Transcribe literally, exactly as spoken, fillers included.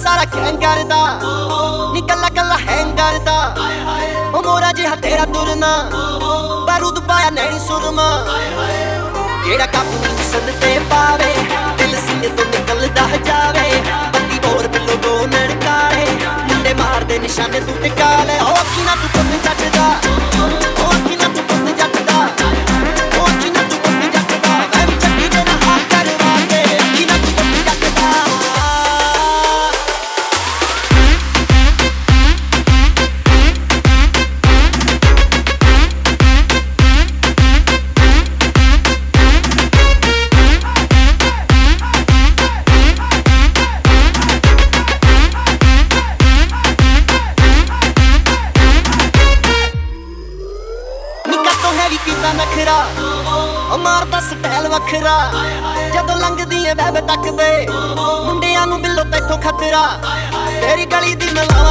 ਸਾਰਾ ਕਹਿੰ ਕਰਦਾ ਨੀ ਕੱਲਾ ਕੱਲਾ ਹੈਂ ਕਰਦਾ ਉਹ ਮੋਰਾ ਜਿਹਾ ਤੇਰਾ ਤੁਰਨਾ ਬਾਰੂਦ ਪਾਇਆ ਨੈਣੀ ਸੁਰਮਾ ਜਿਹੜਾ ਕਾਬੂ ਸਦ ਤੇ ਪਾਵੇ ਦਿਲ ਸੀਨੇ ਤੋਂ ਨਿਕਲਦਾ ਜਾਵੇ ਬੰਦੀ ਬੋਰ ਬਿੱਲੋ ਗੋਨਣ ਕਾਲੇ ਮੁੰਡੇ ਮਾਰਦੇ ਨਿਸ਼ਾਨੇ ਤੂੰ ਟਿਕਾ ਲੈ ਹੋ ਕੀ ਨਾ ਤੂੰ ਪੁੱਤ ਜੱਟਦਾ ਹੋ ਕੀ ਨਾ ਤੂੰ ਪੁੱਤ ਜੱਟਦਾ ਹੋ ਕੀ ਨਾ ਤੂੰ ਪੁੱਤ ਜੱਟਦਾ ਮੈਂ ਵੀ ਚੱਕੀ ਦੇ ਨਾ ਹਾਲ ਕਰਵਾ ਦੇ ਕੀ ਨਾ ਤੂੰ ਪੁੱਤ ਜੱਟਦਾ ਹੈਵੀ ਕੀਤਾ ਨਖਰਾ ਉਹ ਮਾਰਦਾ ਸਟਾਈਲ ਵੱਖਰਾ ਜਦੋਂ ਲੰਘਦੀ ਏ ਵੈਬ ਤੱਕਦੇ ਮੁੰਡਿਆਂ ਨੂੰ ਬਿੱਲੋ ਤੈਥੋਂ ਖਤਰਾ ਤੇਰੀ ਗਲੀ ਦੀ ਮਲਾ